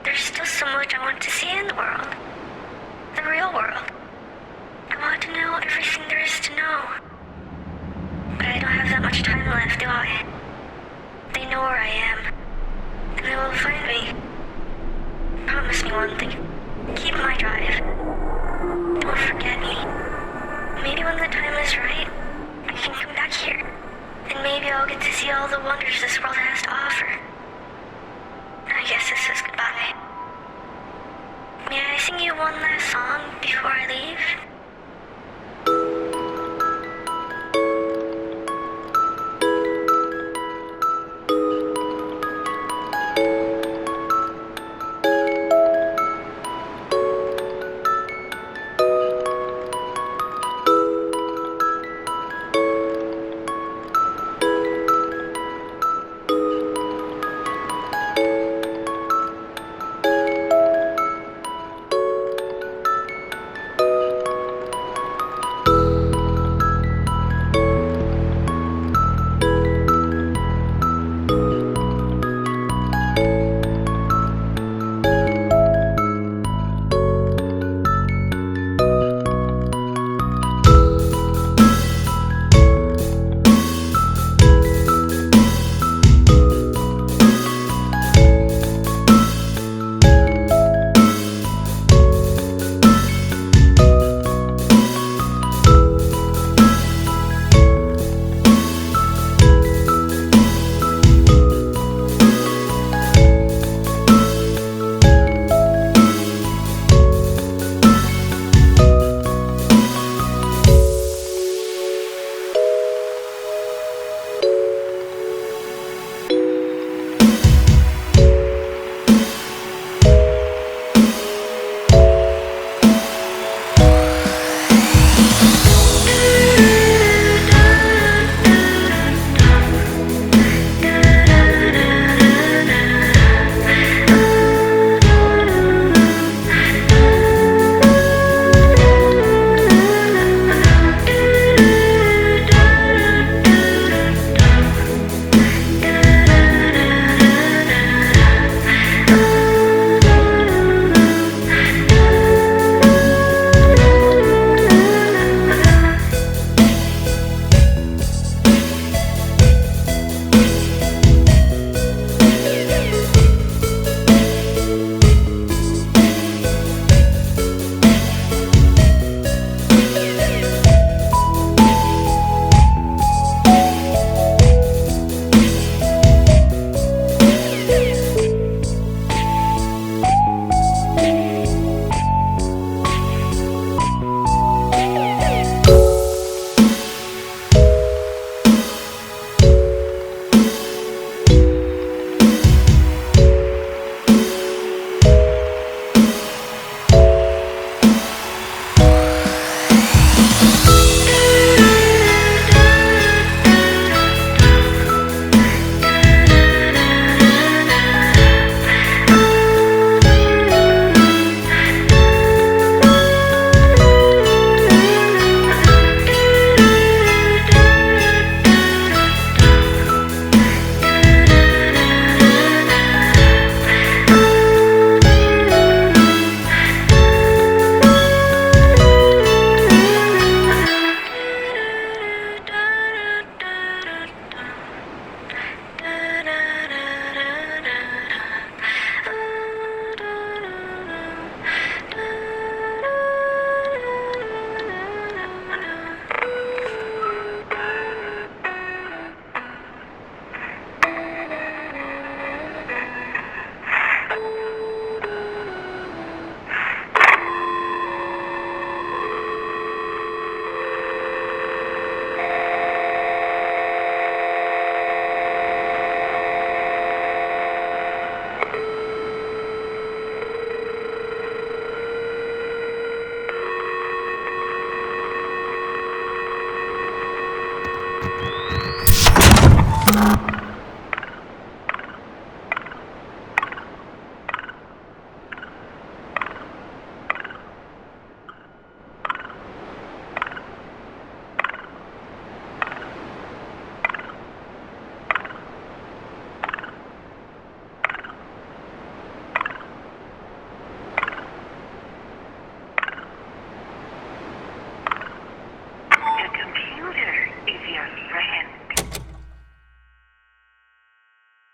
there's still so much I want to see in the world. The real world. I want to know everything there is to know. But I don't have that much time left, do I? They know where I am, and they will find me. Promise me one thing. Keep my drive. Don't forget me. Maybe when the time is right, I can come back here, and maybe I'll get to see all the wonders this world has to offer. I guess this is goodbye. May I sing you one last song before I leave?